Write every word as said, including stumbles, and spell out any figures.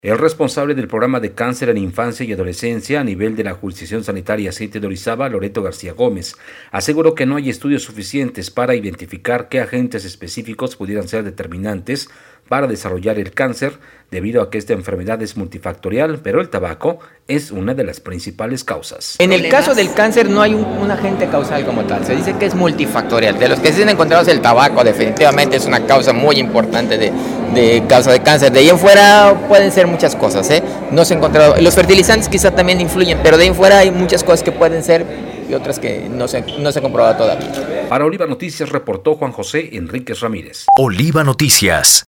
El responsable del programa de cáncer en infancia y adolescencia a nivel de la jurisdicción sanitaria siete de Orizaba, Loreto García Gómez, aseguró que no hay estudios suficientes para identificar qué agentes específicos pudieran ser determinantes para desarrollar el cáncer, debido a que esta enfermedad es multifactorial, pero el tabaco es una de las principales causas. En el caso del cáncer no hay un, un agente causal como tal, se dice que es multifactorial. De los que se han encontrado, el tabaco definitivamente es una causa muy importante de, de causa de cáncer. De ahí en fuera pueden ser muchas cosas, ¿eh? No se ha encontrado, los fertilizantes quizá también influyen, pero de ahí en fuera hay muchas cosas que pueden ser y otras que no se, no se ha comprobado todavía. Para Oliva Noticias reportó Juan José Enríquez Ramírez. Oliva Noticias.